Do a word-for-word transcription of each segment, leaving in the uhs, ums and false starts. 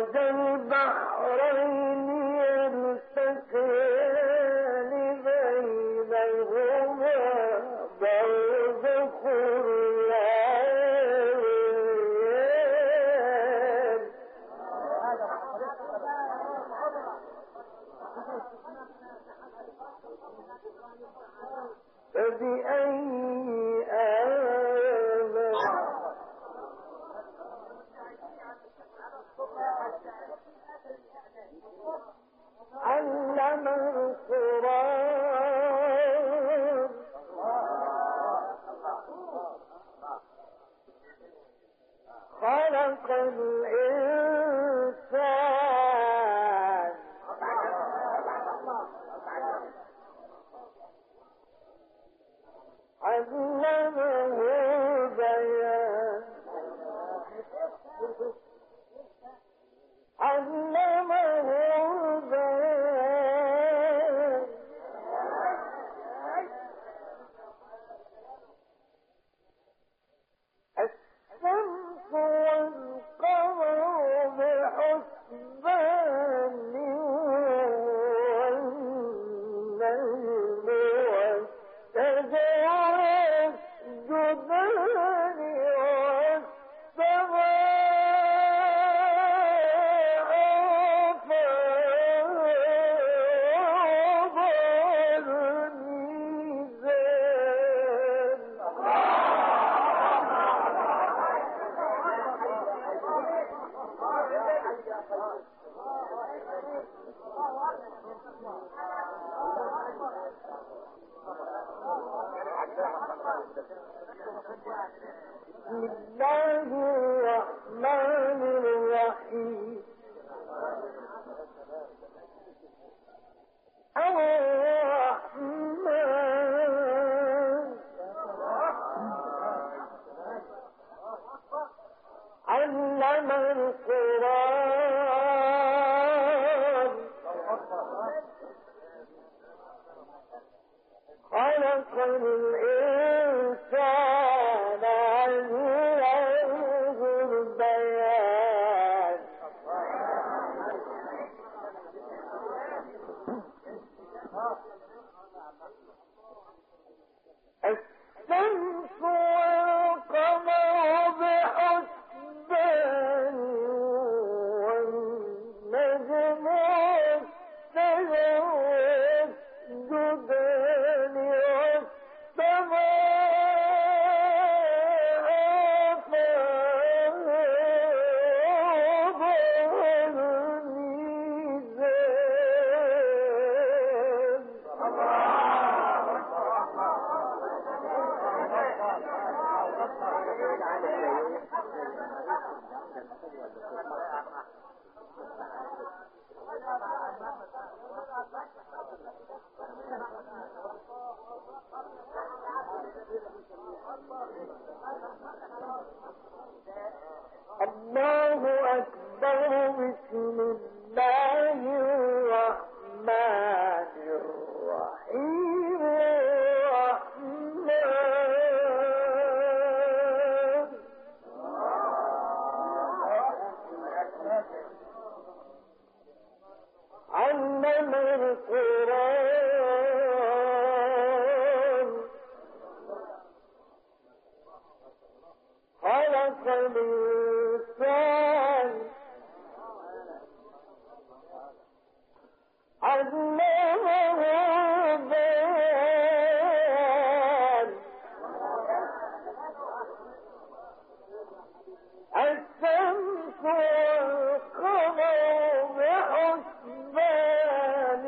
مرج البحرين يلتقيان بينهما برزخ لا يبغيان فبأي آلاء علم القرآن خلق الإنسان علمه البيان علمه البيان الشمس والقمر بحسبان والنجم والشجر يسجدان بسم الله الرحمن الرحيم الرحمن علم القرآن خلق الإنسان علمه البيان الشمس والقمر بحسبان والنجم والشجر يسجدان الله أكبر. بسم الله الرحمن الرحيم الرحمن علم القرآن خلق الإنسان علمه البيان الشمس والقمر بحسبان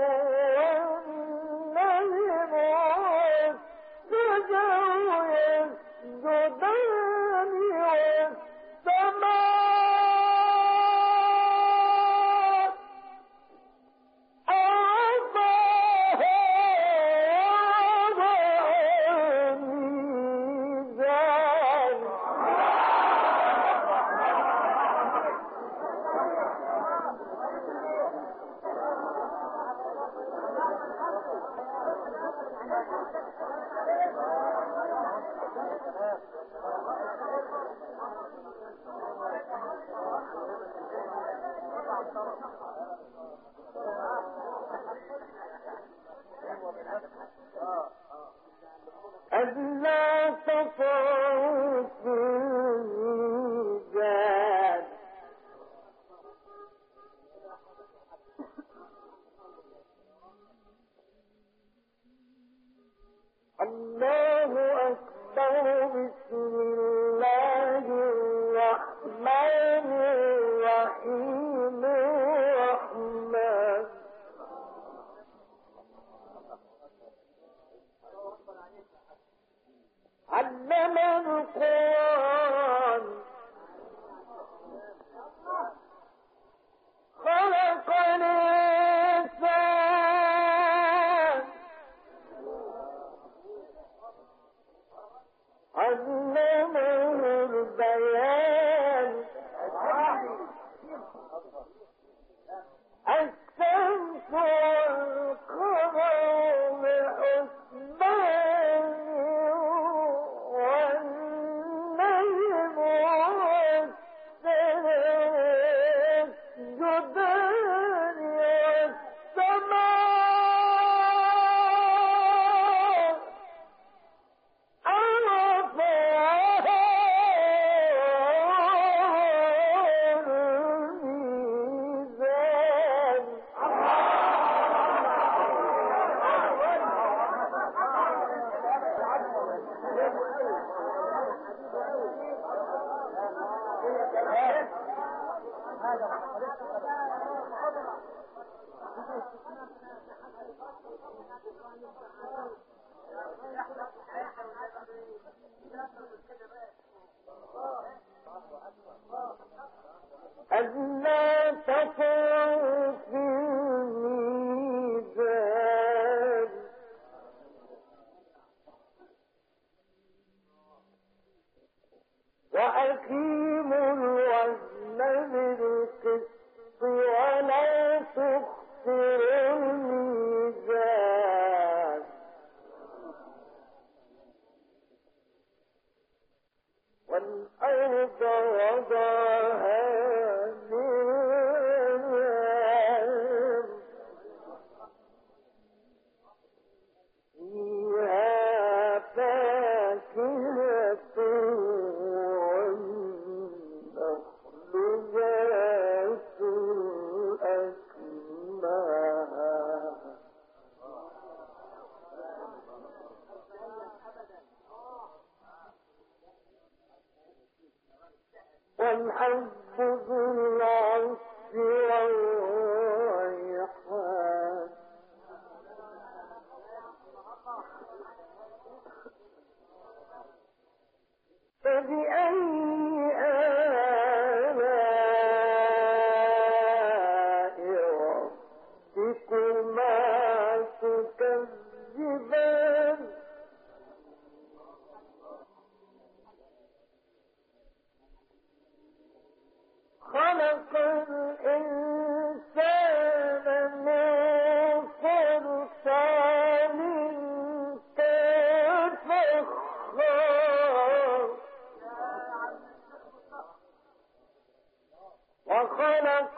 والنجم والشجر يسجدان والسماء ألا تطغوا في الميزان الله أكبر. بسم الله الرحمن الرحيم. الرحمن علم القرآن خلق الإنسان علمه البيان الشمس والقمر بحسبان والنجم والشجر يسجدان والسماء رفعها الميزان ألا تطغوا في الميزان وأقيموا الوزن بالقسط ولا تخسروا الميزان والأرض وضعها للأنام فيها فاكهة والنخل ذات الأكمام والحب ذو العصف والريحان فبأي آلاء ربكما تكذبان خلق الإنسان من صلصال كالفخار وخلق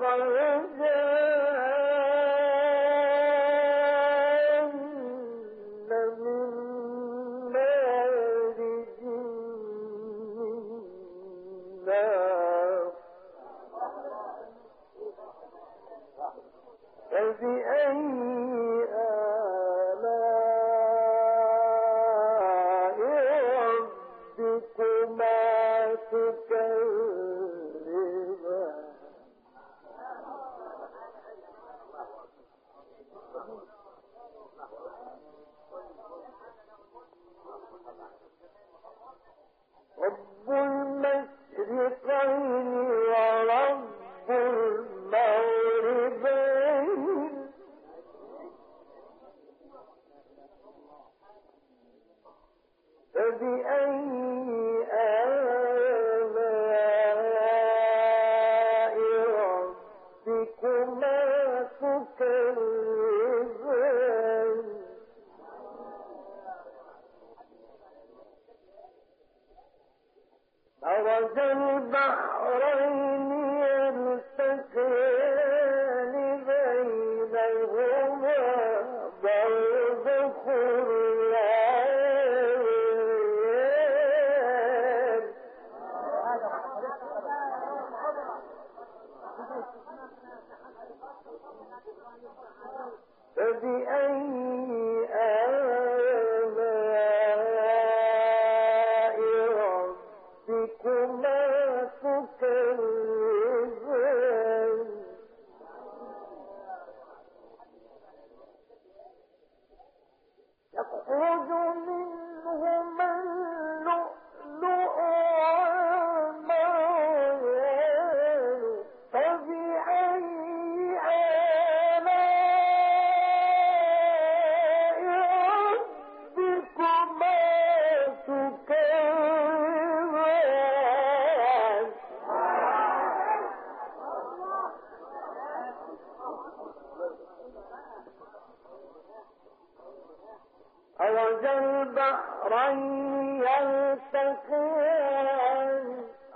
الجان من مارج من نار فبأي آلاء ربكما تكذبان رب المشرقين ورب المغربين فبأي آلاء ربكما تكذبان مرج البحرين يلتقيان بينهما برزخ لا البحرين يلتقيان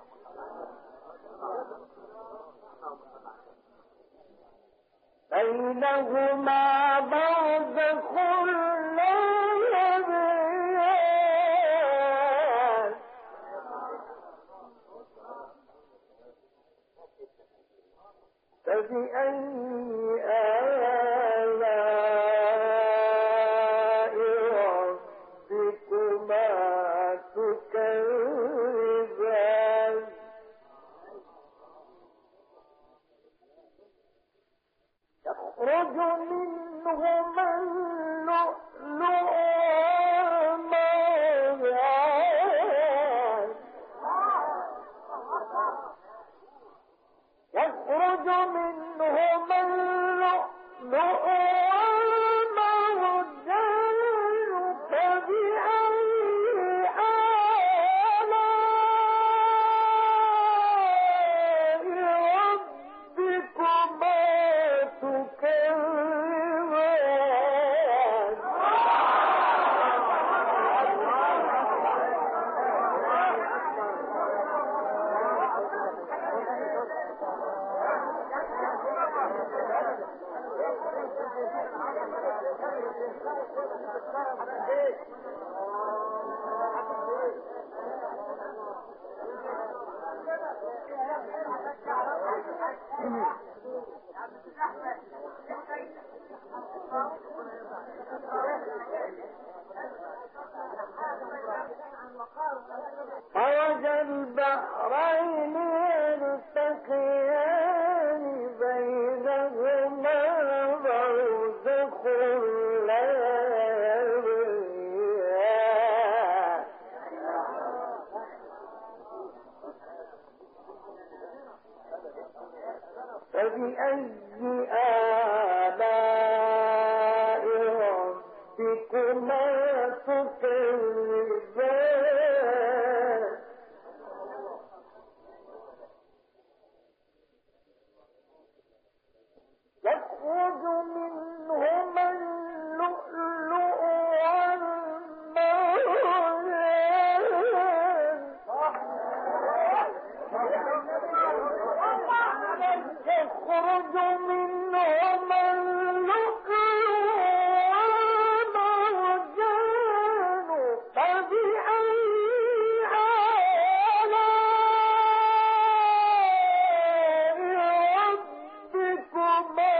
بينهما برزخ لا يبغيان فبأي آلاء ربكما تكذبان يخرج منهما اللؤلؤ والمرجان يخرج منهما اللؤلؤ والمرجان فبأي آلاء ربكما تكذبان مرج البحرين يلتقيان بينهما برزخ لا يبغيان فبأي آلاء ربكما تكذبان يخرج منهما اللؤلؤ والمرجان يخرج منهما اللؤلؤ والمرجان فبأي آلاء ربكما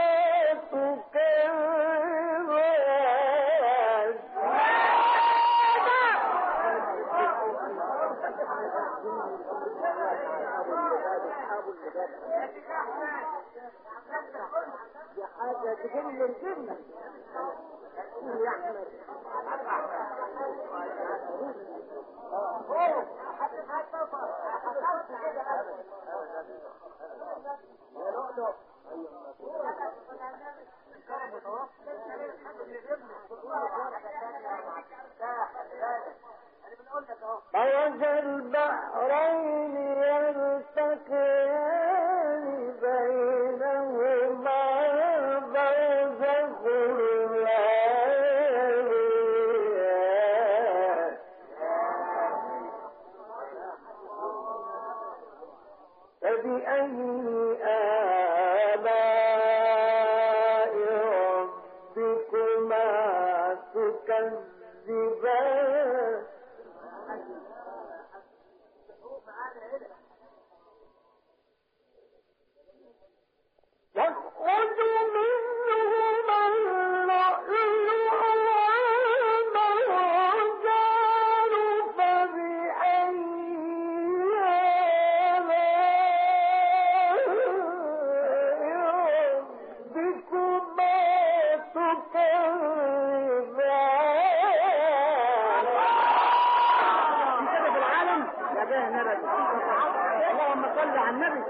تكذبان دي حاجة تجن الجنة يا أحمد مرج البحرين يلتقيان بينهما برزخ لا يبغيان فبأي آلاء ربكما تكذبان يخرج منهما اللؤلؤ والمرجان فبأي آلاء ربكما تكذبان في العالم يا باه نبي اللهم صل على النبي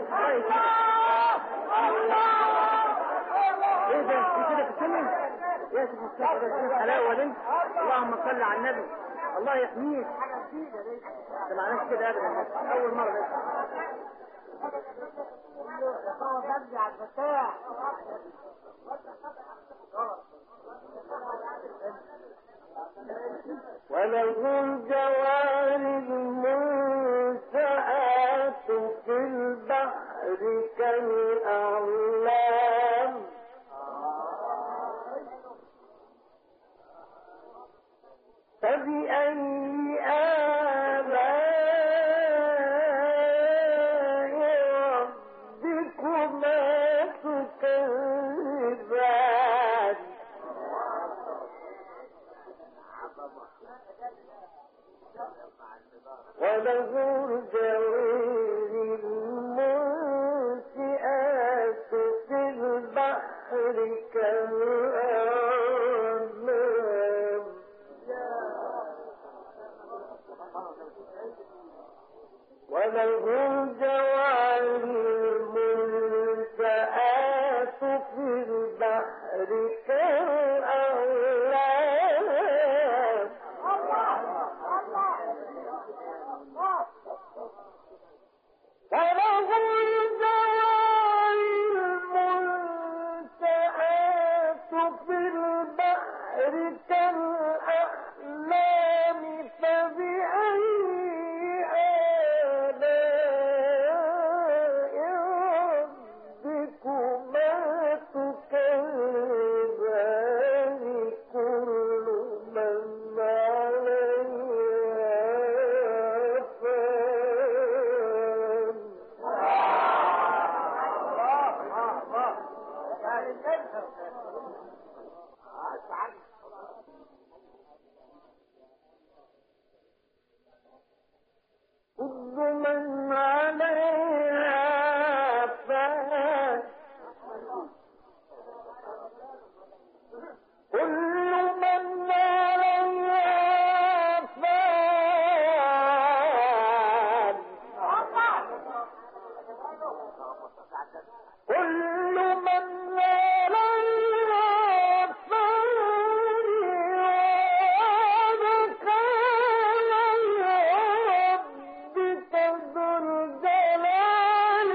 ايه ده في كده في السنة يا سيدي السنة حلاوة دي اللهم صل على النبي الله يحميك ده معناش كده ابدا اول مرة بس على الفتاح وله الجوار المنشآت في البحر كالأعلام فبأي آلاء ربكما تكذبان وله الجوار المنشآت في البحر كالأعلام وله الجوار المنشآت في البحر كالأعلام وله الجوار المنشآت في البحر كالأعلام فبأي آلاء ربكما تكذبان كل من عليها فان كل من عليها فان كل من عليها فان كل من عليها فان ويبقى وجه ربك ذو الجلال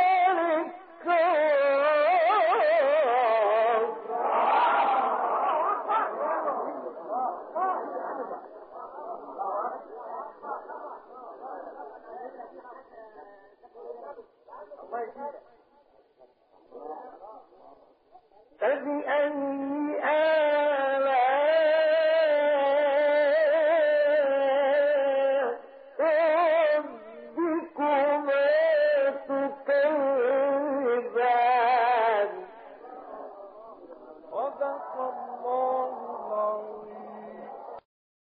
والإكرام فبأي آلاء ربكما تكذبان صدق الله